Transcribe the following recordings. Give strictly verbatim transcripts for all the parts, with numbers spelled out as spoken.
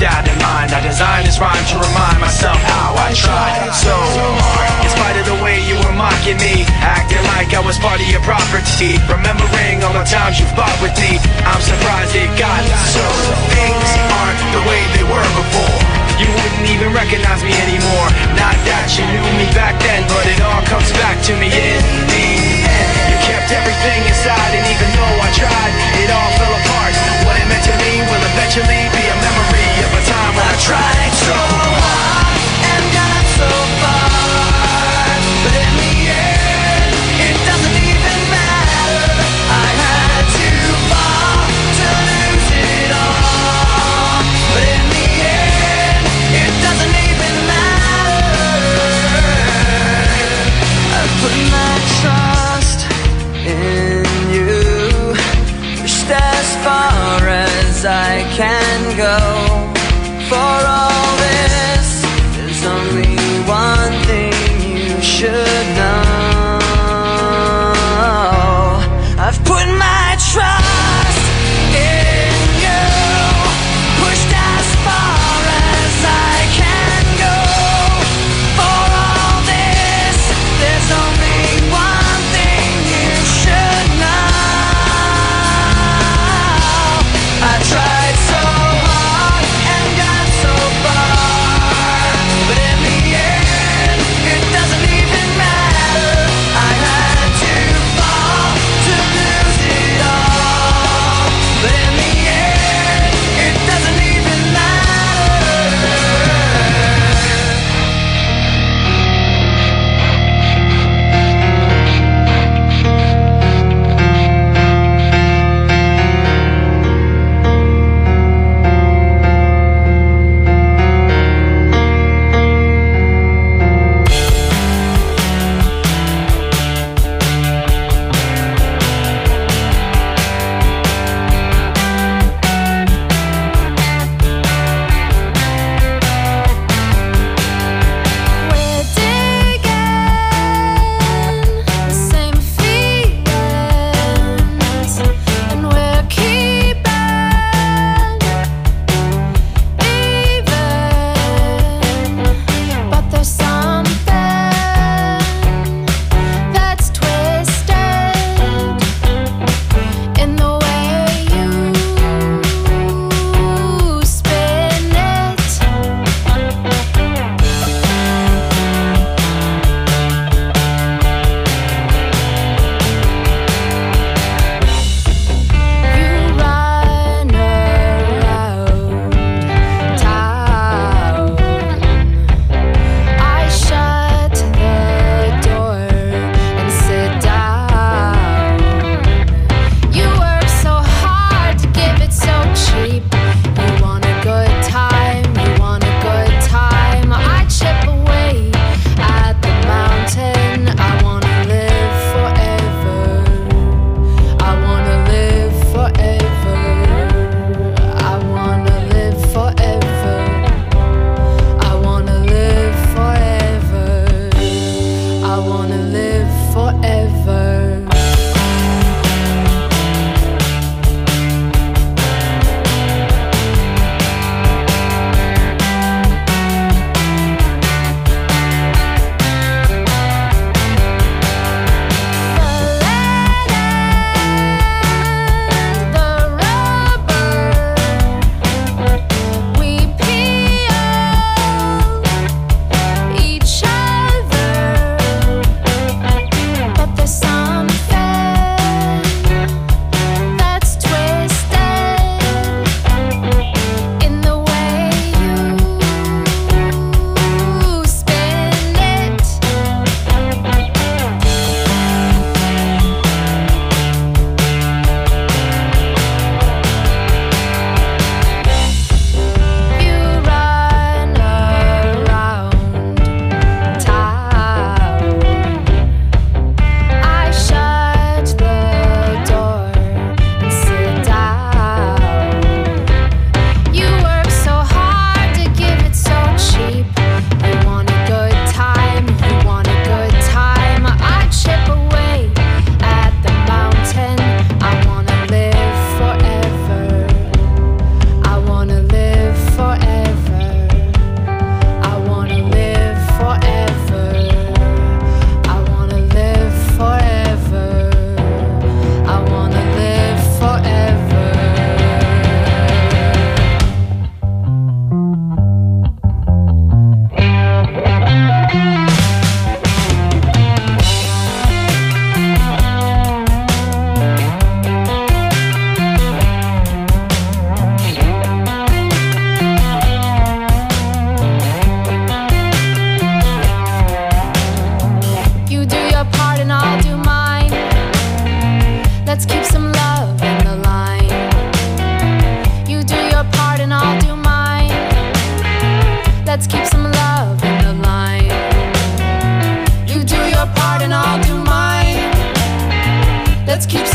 that in mind, I designed this rhyme to remind myself how I tried so hard. In spite of the way you were mocking me, acting like I was part of your property, remembering all the times you fought with me, I'm surprised it got so. Things aren't the way they were before. You wouldn't even recognize me anymore. Not that you knew me back then, but it all comes back to me in the end. You kept everything inside, and even though I tried, it all fell apart. What it meant to me will eventually be a memory of a time when I tried so hard and got so far, but in the end, it doesn't even matter. I had to fall to lose it all, but in the end, it doesn't even matter.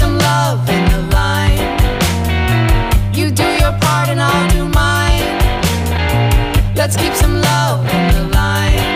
some love in the line. You do your part and I'll do mine. Let's keep some love in the line.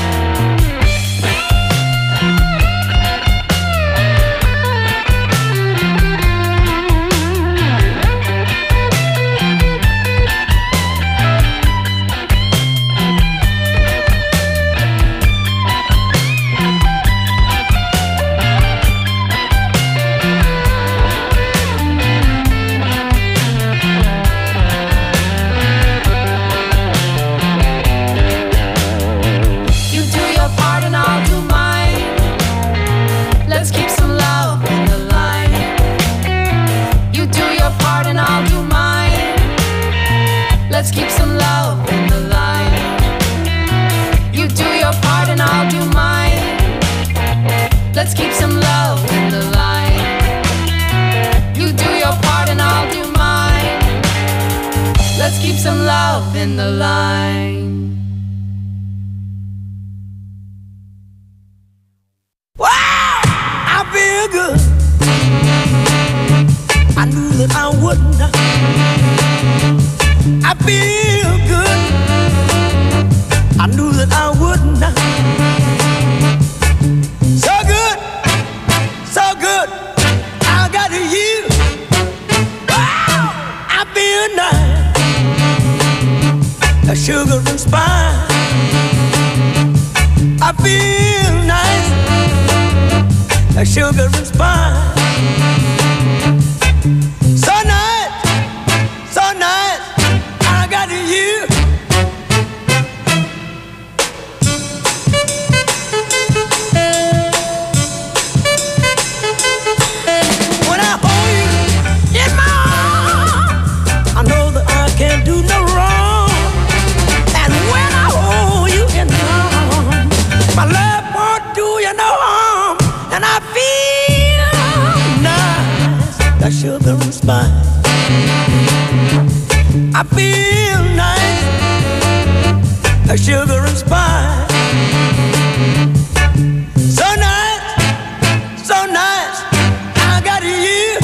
Let's keep some love in the line. You do your part and I'll do mine. Let's keep some love in the line. You do your part and I'll do mine. Let's keep some love in the line. Wow, I feel good. I knew that I wouldn't. I feel good. I knew that I wouldn't. So good, so good. I got you. Wow, I feel nice. A sugar and spice. I feel nice. A sugar and spice. So nice, so nice. I got you. When I hold you in my arms, I know that I can't do no wrong. And when I hold you in my arms, my love won't do you no harm. And I feel nice, like sugar and spice. I feel nice, like sugar and spice. So nice, so nice, I got you.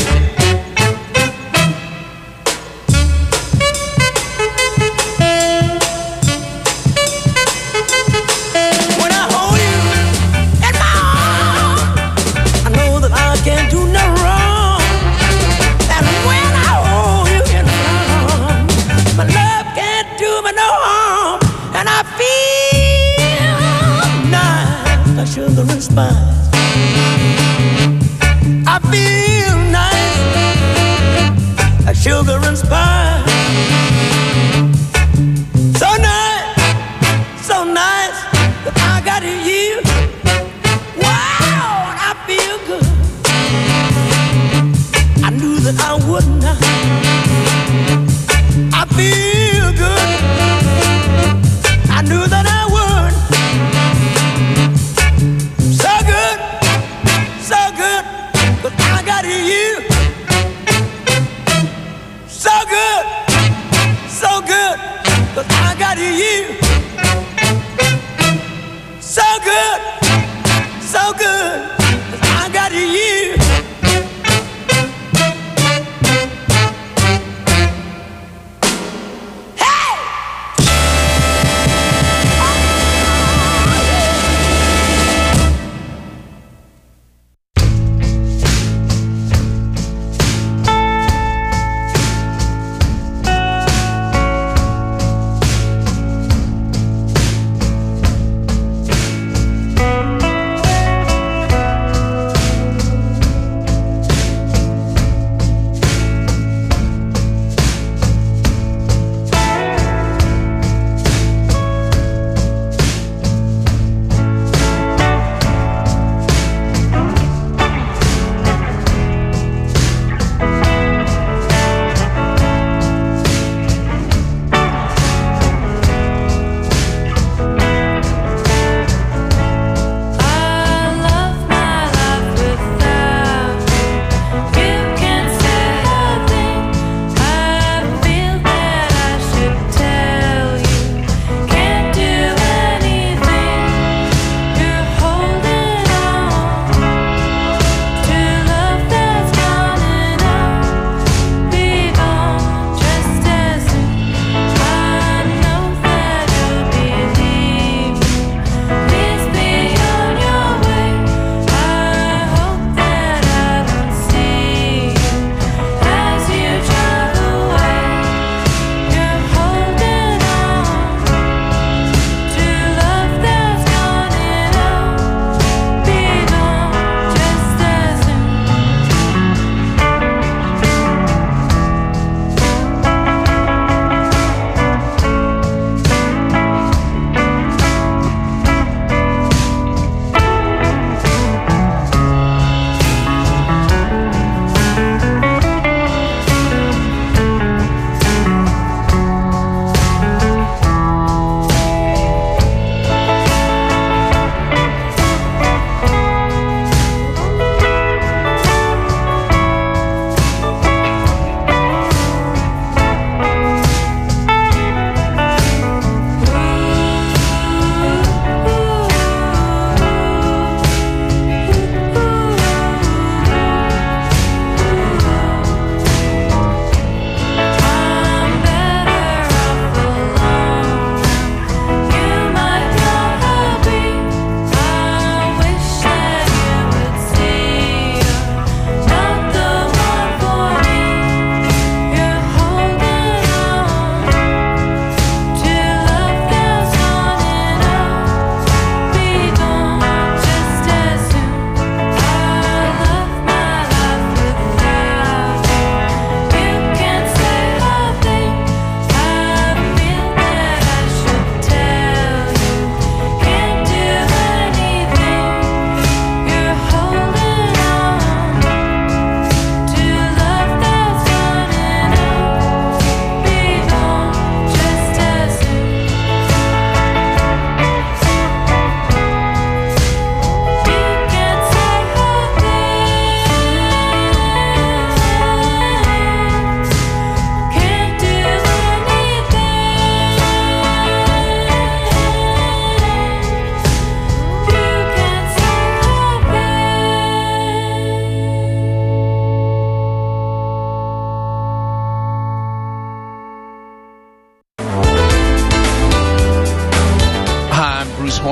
When I hold you in my arms, I know that I can't do no wrong. And when I hold you in my arms, my love can't do me no harm. And I feel nice, like sugar and spice. I feel nice, like sugar and spice. So nice, so nice, that I got you. Wow, I feel good. I knew that I wouldn't. I feel good. I knew that I would. So good, so good, but I got you. So good, so good, but I got you. So good, so good, but I got you.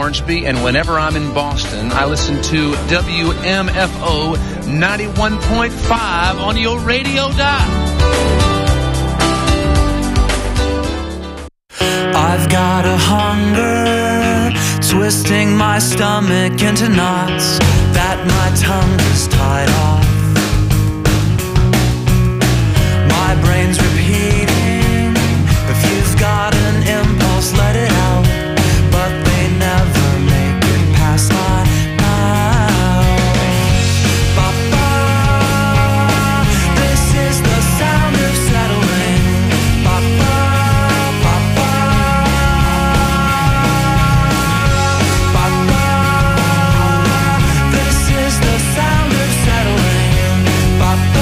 Orangeby, and whenever I'm in Boston, I listen to W M F O ninety-one point five on your radio dial. I've got a hunger, twisting my stomach into knots that my tongue is tied off. My brain's repeating, if you've got an impulse, let it out. But they never make it past my mouth. Ba-ba, this is the sound of settling. Ba-ba, ba-ba, ba-ba, this is the sound of settling. Ba-ba.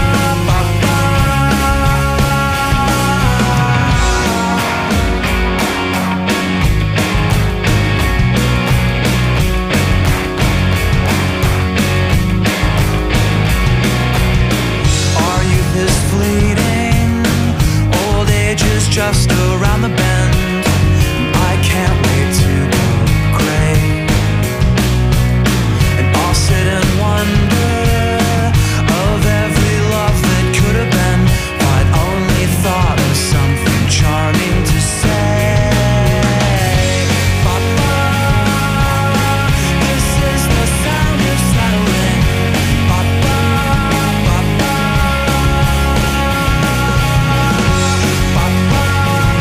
Just around the bend, I can't wait to go gray. And I'll sit and wonder of every love that could have been, if I'd only thought of something charming to say. Ba-ba, this is the sound of settling. Ba-ba, ba-ba, ba-ba.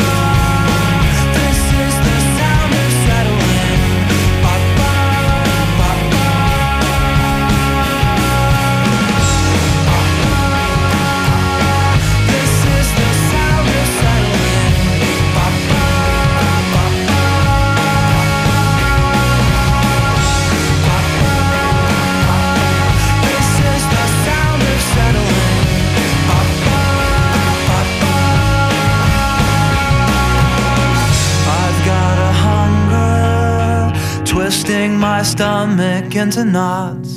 Twisting my stomach into knots.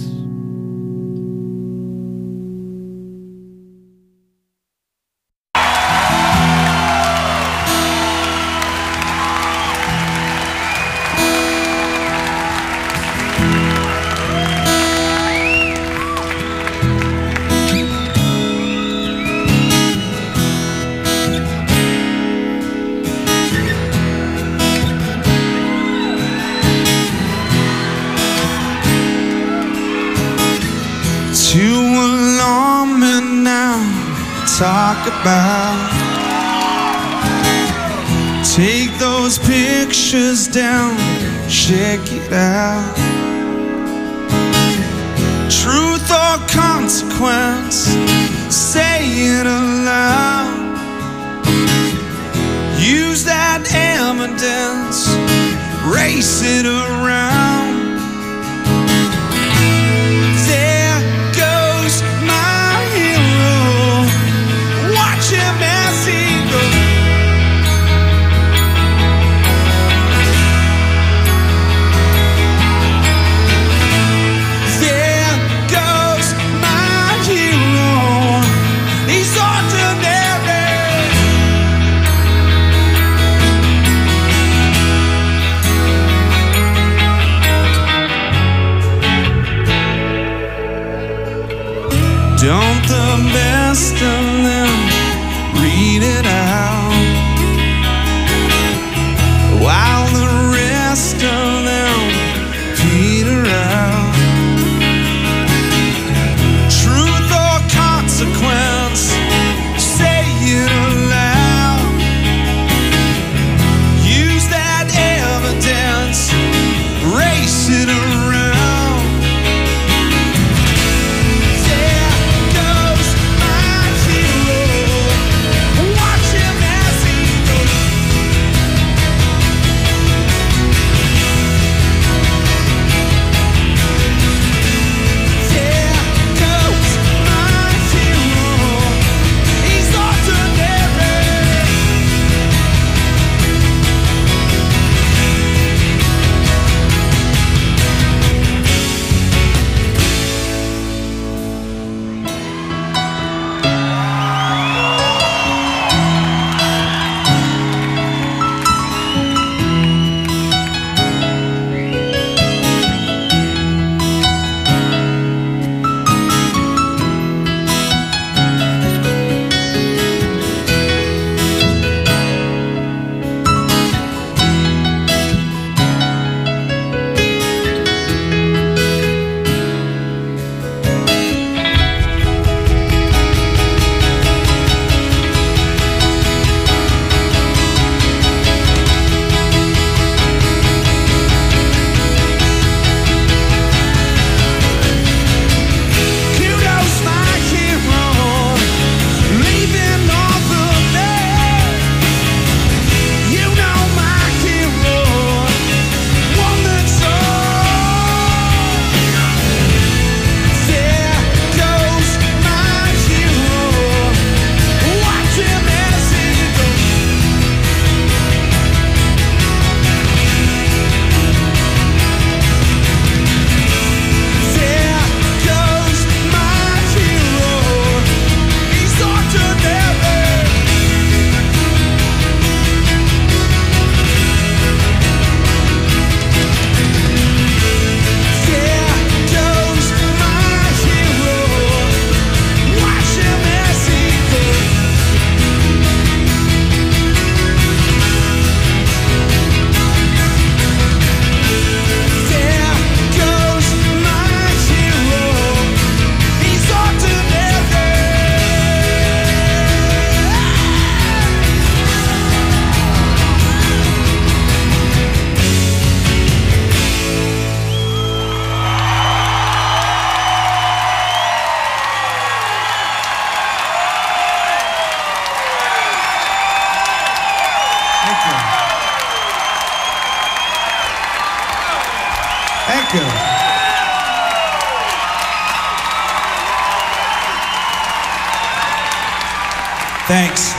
Talk about, take those pictures down, check it out. Truth or consequence, say it aloud. Use that evidence, race it around. There goes my hero, watch him as he goes. There goes my hero, he's ordinary. Good. Thanks.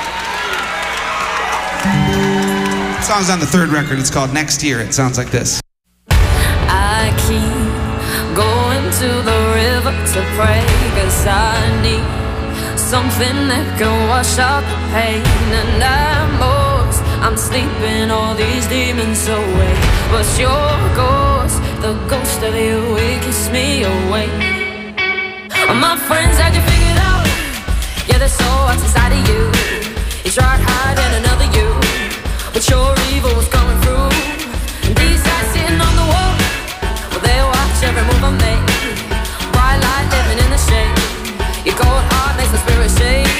The song's on the third record. It's called Next Year. It sounds like this. I keep going to the river to pray, 'cause I need something that can wash out the pain. And I'm most, I'm sleeping all these demons away. But your ghost, the ghost of you, it keeps me awake. All my friends had you figured out. Yeah, there's so much inside of you. You tried hiding another you, but your evil was coming through. And these guys sitting on the wall, well, they watch every move I make. Bright light living in the shade. Your cold heart makes the spirit shake.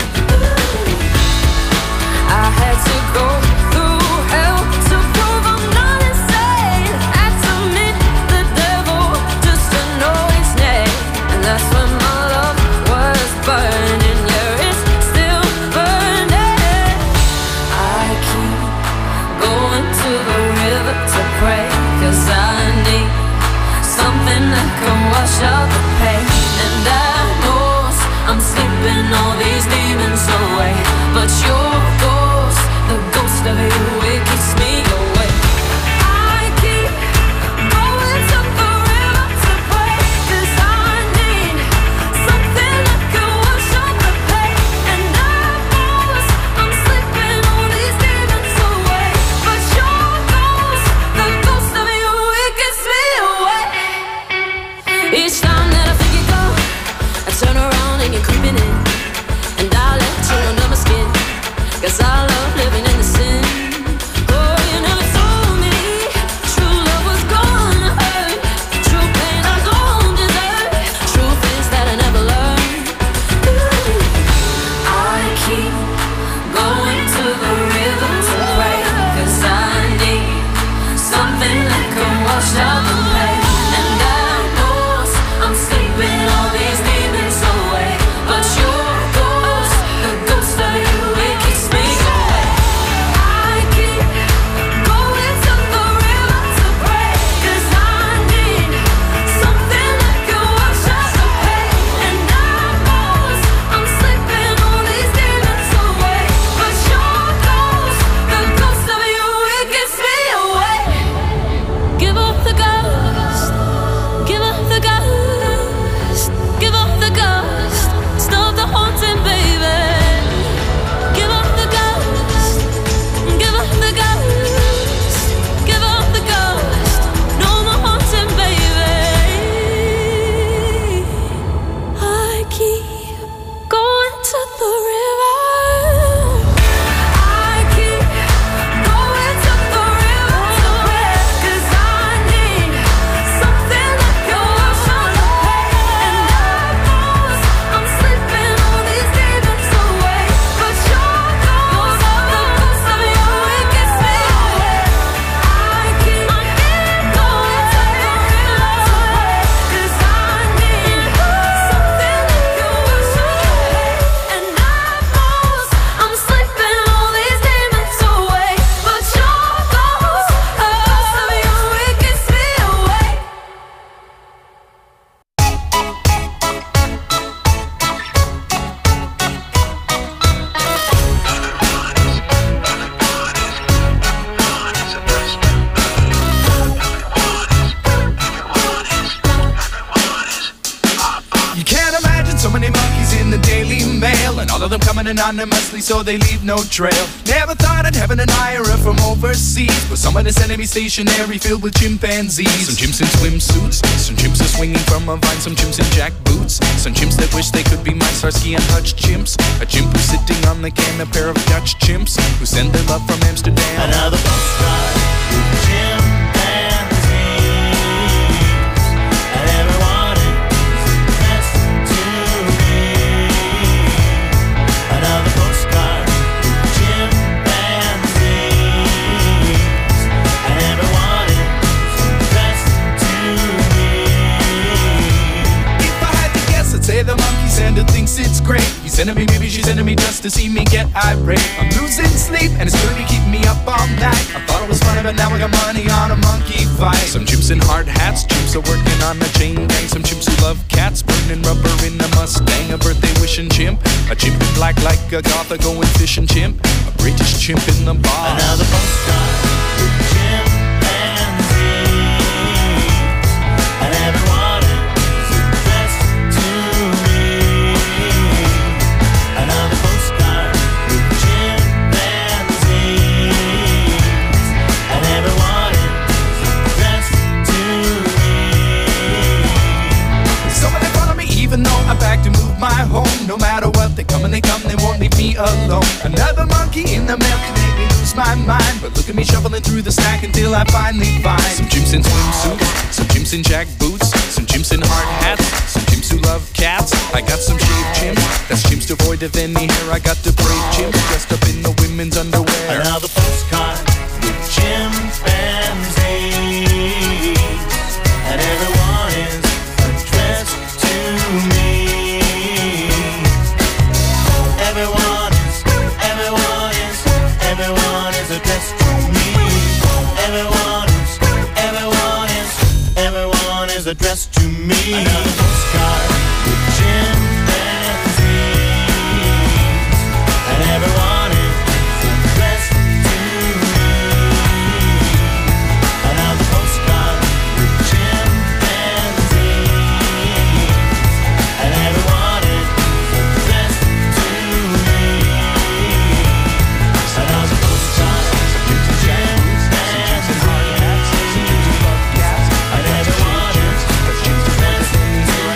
I had to go through hell to prove I'm not insane. Had to meet the devil just to know his name. And that's when my love was burning. Yeah, it's still burning. I keep going to the river to pray, 'cause I need something that can wash out the pain. And I know I'm sleeping all these demons away. But your ghost, the ghost of you, it keeps me awake. I keep going to the river to pray, 'cause I need something that can wash out the pain. And I know I'm sleeping all these demons away. But your ghost, the ghost of you, it keeps me awake. Each time that I think you go, I turn around and you're creeping in. And I let you under my skin, 'cause I love living in the sin. Oh, you never told me true love was gonna hurt. True pain I don't deserve. Truth is that I never learned. Ooh. I keep going to the river to pray, 'cause I need something that can wash out the pain. And I know I'm sleeping all these demons away. But your ghost, the ghost of you, it keeps me awake. I keep going to the river to pray, 'cause I need something that can wash out the pain. And I know I'm sleeping all these demons away. But your ghost, the ghost of you, it keeps me awake. Give up the ghost, give up the ghost, give up the ghost, stop the haunting, baby. Give up the ghost, give up the ghost, give up the ghost, no more haunting, baby. I keep going to the river. I keep going to the river to pray, 'cause I need something that can wash out the pain. And I know I'm sleeping all these demons away. But your ghost, the ghost of you, it gets me away. I keep going to the river to pray, 'cause I need something that can wash out the pain. And I know I'm sleeping all these demons away. But your ghost, the ghost of you, it gets me away. You can't imagine so many monkeys in the Daily Mail, and all of them coming anonymously so they leave no trail. Never thought I'd have an admirer from overseas, but someone is sending me stationery filled with chimpanzees. Some chimps in swimsuits, some chimps are swinging from a vine, some chimps in jackboots, some chimps that wish they could be my Starsky and Hutch chimps. A chimp who's sitting on the can, a pair of Dutch chimps who send their love from Amsterdam. Another postcard with chimpanzees, and everyone is dressed to me. Another postcard with chimpanzees, and everyone is dressed to me. If I had to guess, I'd say the monkey Santa thinks it's great. He's She's sending me, maybe she's sending me just to see me get irate. I'm losing sleep and it's gonna be keeping me up all night. I thought it was funny, but now I got money on a monkey fight. Some chimps in hard hats, chimps are working on a chain gang. Some chimps who love cats, burning rubber in a Mustang. A birthday wishing chimp, a chimp in black like a goth, a going fishing chimp, a British chimp in the bar. Another postcard with chimpanzees, and everyone is addressed to me. Another postcard with chimpanzees, and everyone is addressed to me. Somebody follow me even though I beg to move my home. No matter what, they come and they come, they won't leave me alone. Another monkey in the mail can make me lose my mind, but look at me shuffling through the stack until I finally find some chimps in swimsuits, some chimps in jack boots, some chimps in hard hats, some chimps who love cats. I got some shaved chimps, that's chimps devoid of any hair. I got the brave chimps dressed up in the women's underwear. Another postcard with chimpanzees, and everyone is addressed to me. Everyone is, everyone is, everyone is addressed to me. Everyone is, everyone is, everyone is addressed to me. Another postcard with chimpanzees, and everyone is addressed to me. Another postcard with chimpanzees, and everyone is addressed to me. Another postcard with chimpanzees, and everyone is addressed to me.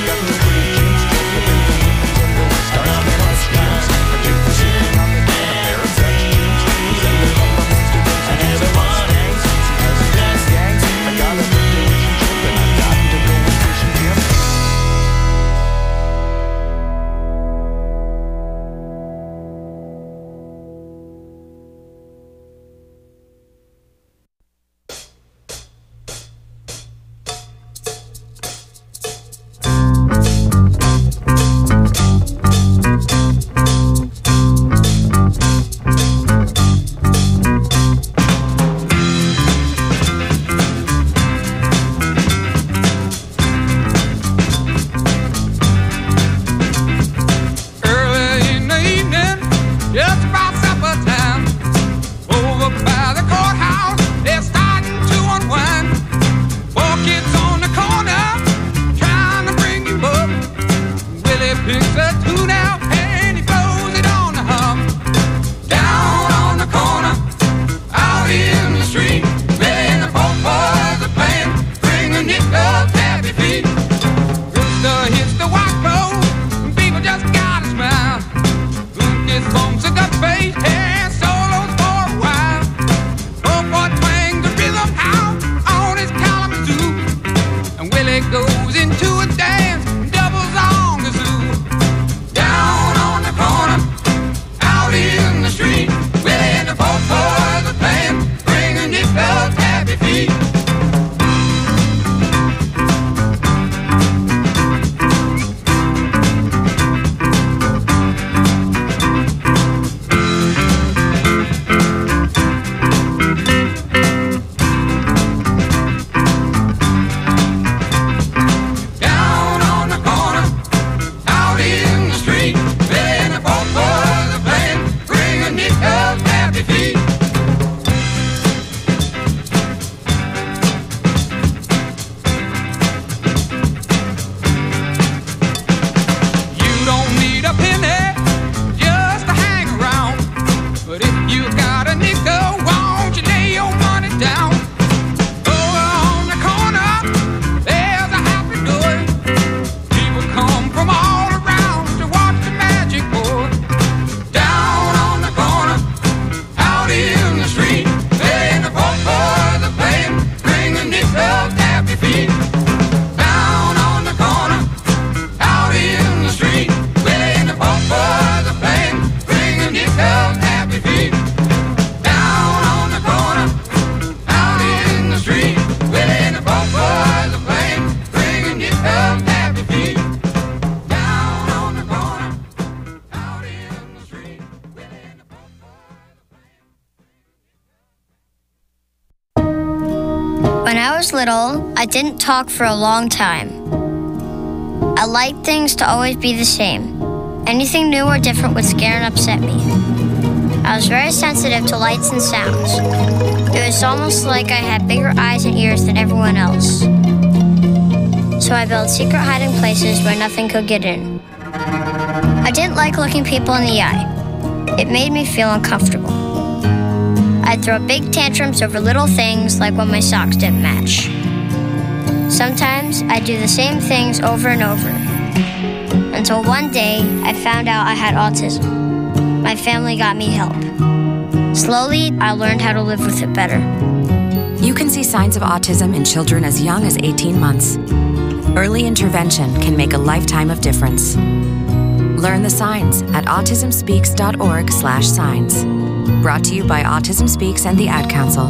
When I was little, I didn't talk for a long time. I liked things to always be the same. Anything new or different would scare and upset me. I was very sensitive to lights and sounds. It was almost like I had bigger eyes and ears than everyone else. So I built secret hiding places where nothing could get in. I didn't like looking people in the eye. It made me feel uncomfortable. I'd throw big tantrums over little things like when my socks didn't match. Sometimes I'd do the same things over and over. Until one day, I found out I had autism. My family got me help. Slowly, I learned how to live with it better. You can see signs of autism in children as young as eighteen months. Early intervention can make a lifetime of difference. Learn the signs at autism speaks dot org slash signs. Brought to you by Autism Speaks and the Ad Council.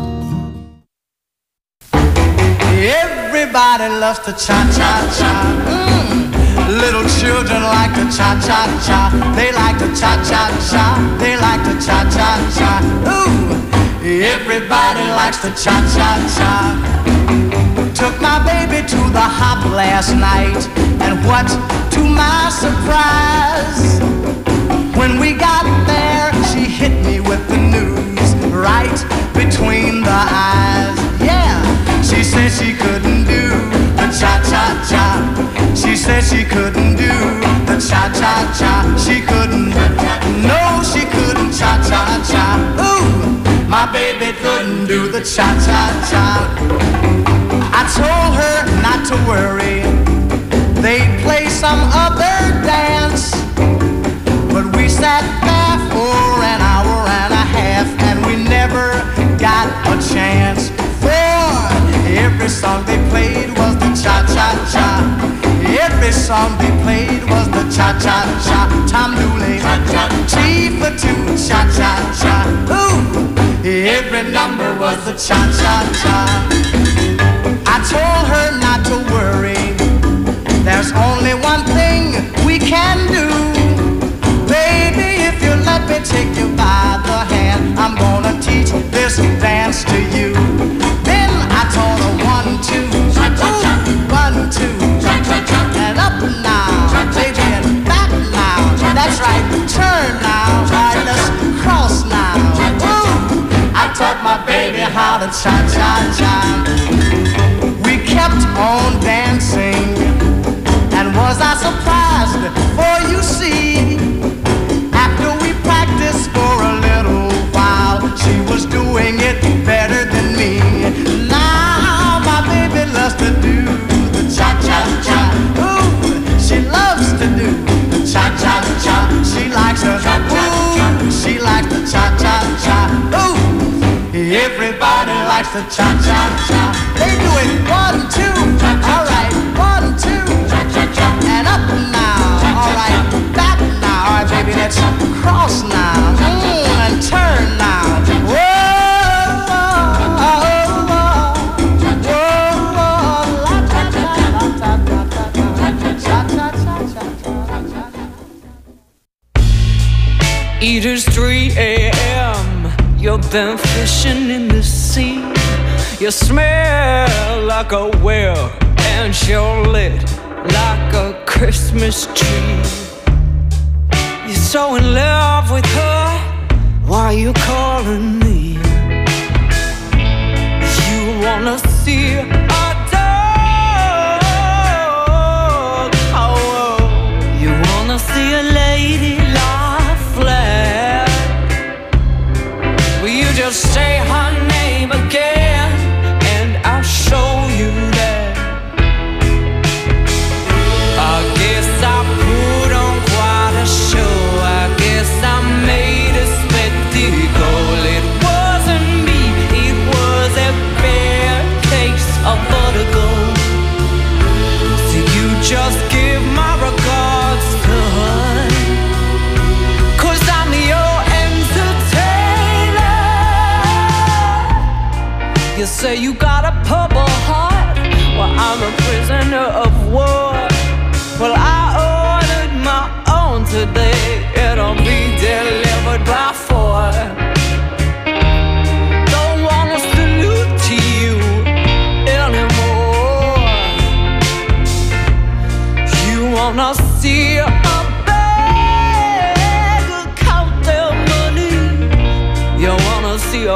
Everybody loves to cha-cha-cha. Mm. Little children like to cha-cha-cha. They like to cha-cha-cha. They like to cha-cha-cha. Ooh, everybody likes to cha-cha-cha. Took my baby to the hop last night, and what to my surprise, when we got there, she hit me with the news right between the eyes. Yeah, she said she couldn't do the cha-cha-cha. She said she couldn't do the cha-cha-cha. She couldn't, no, she couldn't cha-cha-cha. Ooh, my baby couldn't do the cha-cha-cha. I told her not to worry, they'd play some other dance. But we sat there for an hour and a half, and we never got a chance. For every song they played was the cha-cha-cha. Every song they played was the cha-cha-cha. Tom Dooley, T for two, cha-cha-cha. Ooh, every number was the cha-cha-cha. I told her not to worry, there's only one thing we can do. Baby, if you let me take you by the hand, I'm gonna teach this dance to you. Then I taught her one, two, ooh, one, two, and up now, baby, and back now. That's right, turn now, right, let's cross now. Ooh, I taught my baby how to cha-cha-cha. We kept on dancing, and was I surprised, for you see, after we practiced for a little while, she was doing it better than me. Now my baby loves to do the cha-cha-cha. Ooh, she loves to do the cha-cha-cha. She likes her, ooh, she likes the cha-cha-cha. Ooh, everybody likes the cha-cha-cha. They do it one, two, all right, one, two, and up now, all right, back now, all right, baby, let's cross now, mm, and turn now. Whoa, whoa, whoa, It is three a.m. You've been fishing in the sea. You smell like a whale, and you're lit like a Christmas tree. You're so in love with her, why are you calling me? You wanna see a dog, oh, you wanna see a lady lie flat. Will you just say her name again, and I'll show you that. I guess I put on quite a show. I guess I made a spectacle. It wasn't me, it was a bad case of vertigo. So you just give my regards to her, 'cause I'm your entertainer. You say you got a purple heart, well I'm a prisoner of war. Well I ordered my own today, it'll be delivered by four. Don't wanna salute to you,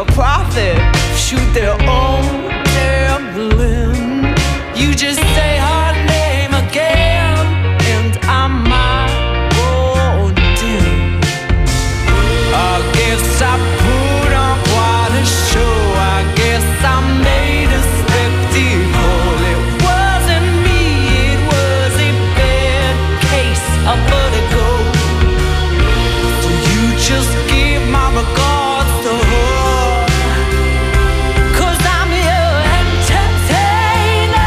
a prophet, shoot their own damn limb. You just say her name again, and I might go dim. I guess I put on quite a show. I guess I made a spectacle. It wasn't me, it was a bad case of vertigo. So you just give my regards to her, 'cause I'm your entertainer.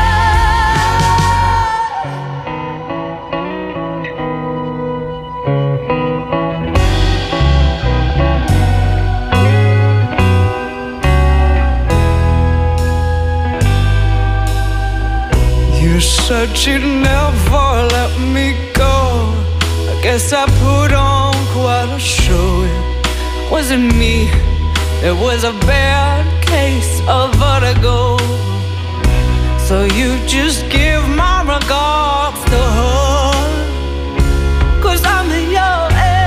You said you'd never let me go. I guess I put on quite a show. It wasn't me, it was a bad case of vertigo. So you just give my regards to her, 'cause I'm your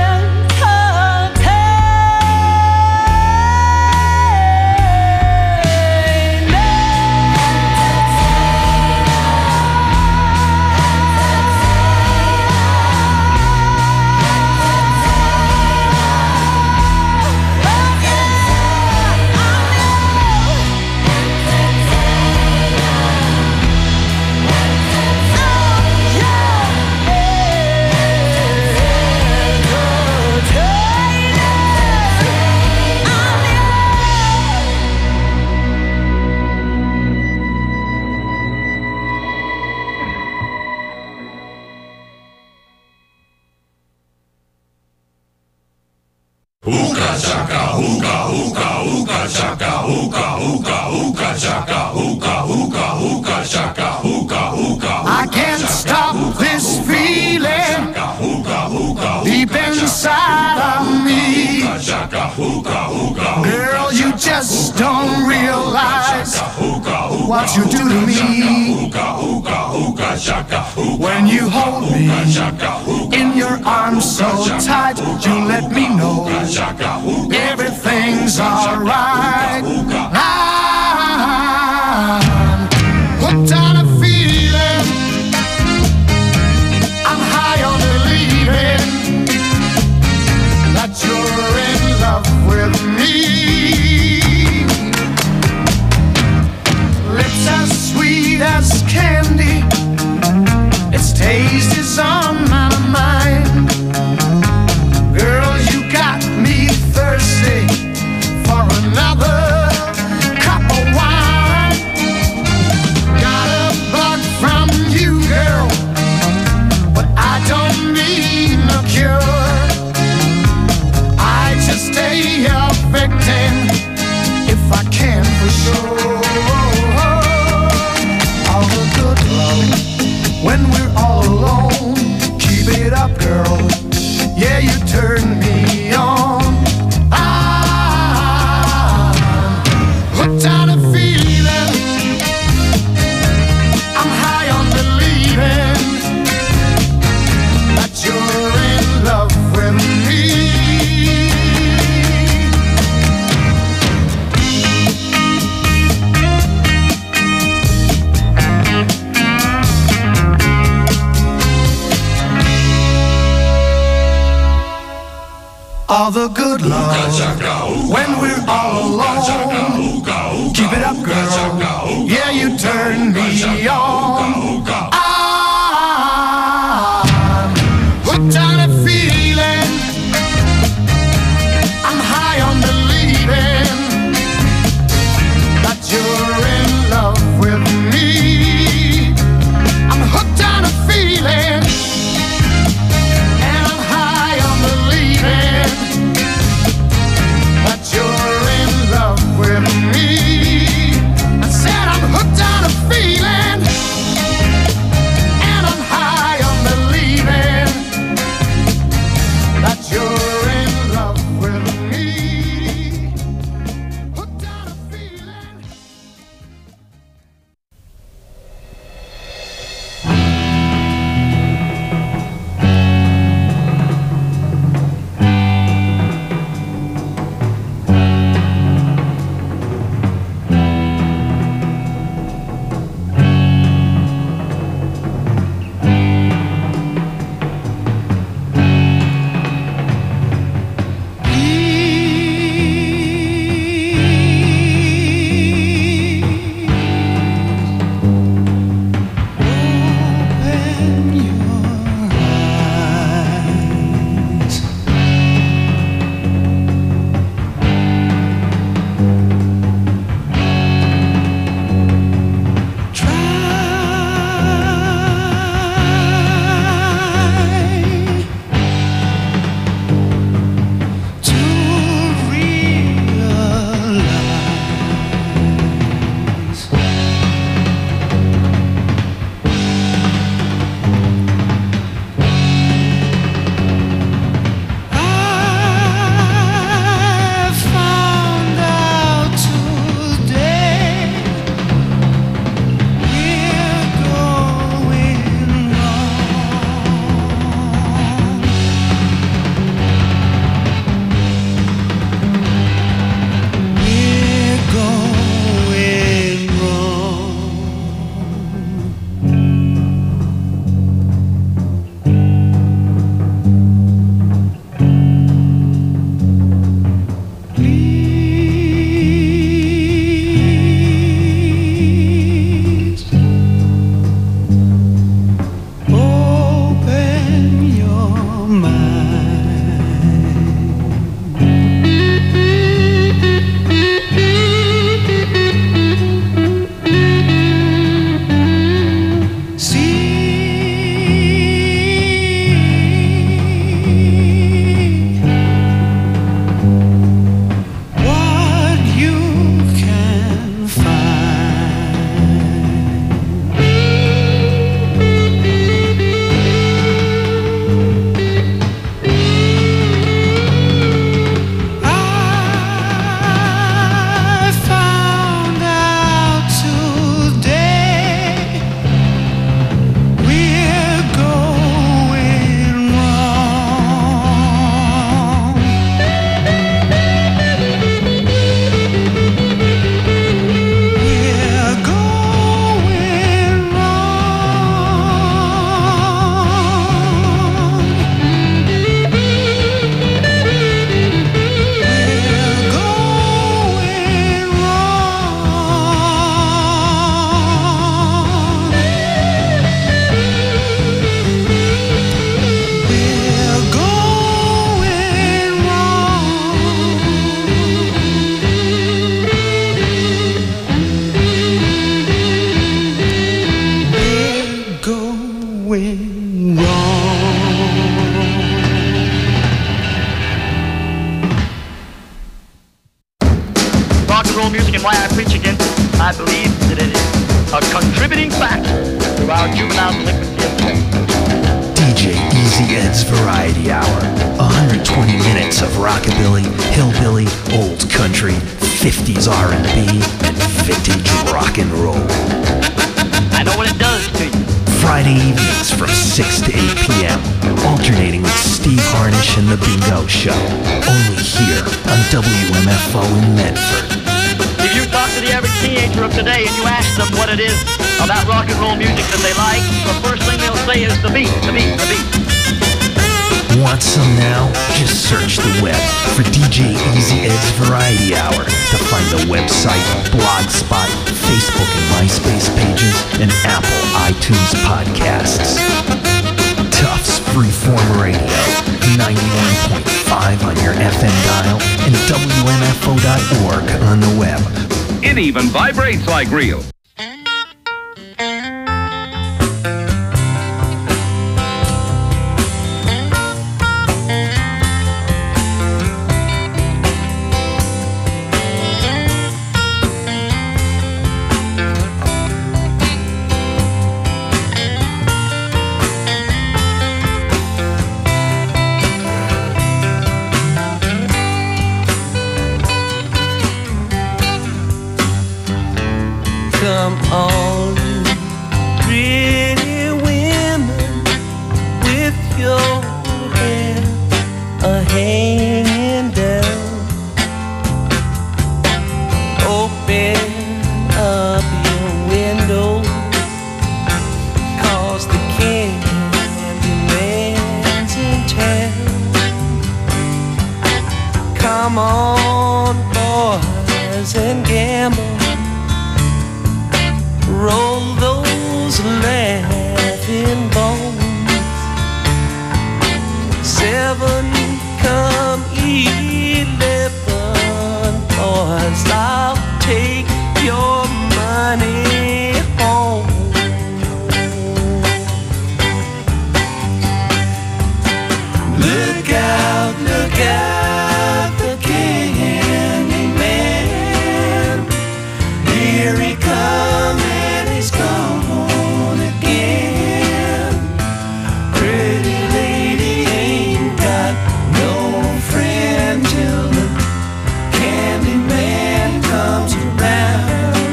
I can't stop this feeling deep inside of me. Girl, you just don't realize what you do to me. When you hold me in your arms so tight, you let me know everything's alright. I'm hooked on a feeling, I'm high on believing that you're in love with me. Lips as sweet as candy, its taste is on my mind. Girl, you got me thirsty for another cup of wine. Got a bug from you, girl, but I don't need no cure. I just stay a victim if I can for sure. All the good love when we're all alone. Keep it up, girl. Yeah, you turn me on. I'm hooked on a feeling, I'm high on believing that you're in love with me. All the good love when we're all alone. Keep it up, girl. Yeah, you turn me on. I'm hooked on a feeling, I'm high on believing that you're in love with me. I'm hooked on a feeling, and I'm high on believing that you're in love with me. I said I'm hooked on a feeling, roll music and why I preach against it, I believe that it is a contributing factor to our juvenile delinquency epidemic. D J Easy Ed's Variety Hour. one hundred twenty minutes of rockabilly, hillbilly, old country, fifties R and B, and vintage rock and roll. I know what it does to you. Friday evenings from six to eight p.m. Alternating with Steve Harnish and The Bingo Show. Only here on W M F O in Medford. If you talk to the average teenager of today and you ask them what it is about rock and roll music that they like, the first thing they'll say is the beat, the beat, the beat. Want some now? Just search the web for D J Easy Ed's Variety Hour to find the website, Blogspot, Facebook and MySpace pages, and Apple iTunes podcasts. Tufts Freeform Radio, ninety-one point five on your F M dial, and W M F O dot org on the web. It even vibrates like real. Come on, pretty women, with your hair a hanging down. Open up your window, 'cause the Candyman's in town. Come on, boys, and gamble. Roll those laughing bones. Seven come eleven, boys, I'll take your money home. Look out, look out, the Candyman. Here he comes. He's gone again. Pretty lady ain't got no friend till the Candyman comes around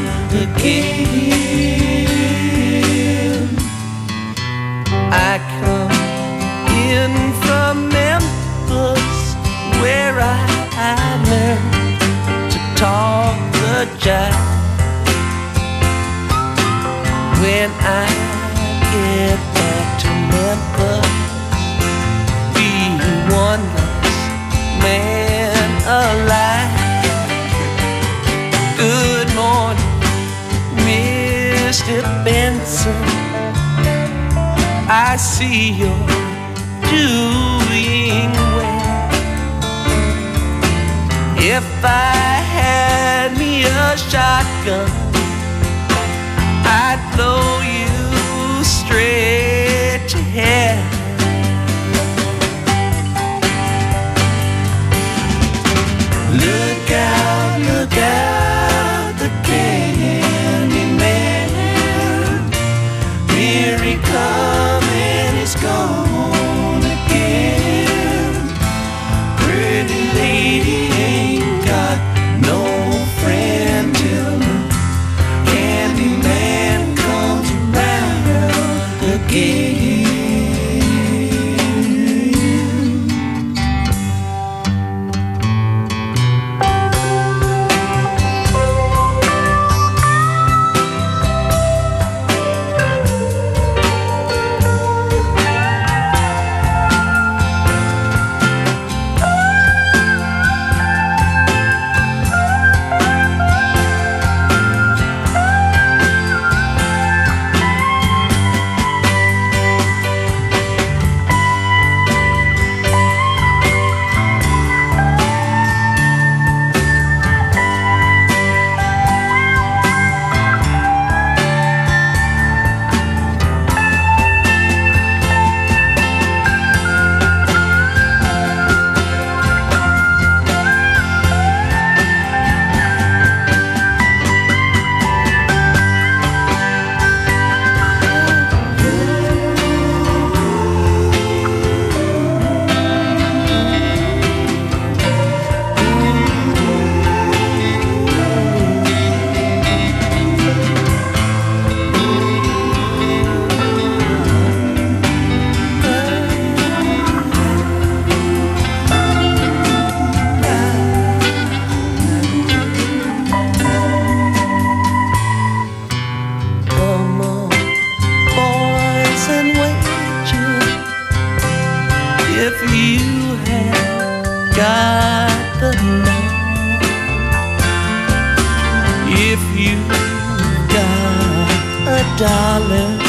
again. I come in from Memphis, where I, I learned to talk the jive. When I get back to Memphis, be one less man alive. Good morning, Mister Benson. I see you're doing well. If I had me a shotgun, I'd blow you straight to hell. Look out, look out, the Candyman. Here he comes and he's gone again. Pretty lady ain't got no friend till the Candyman comes around again. alone. If you got a dollar,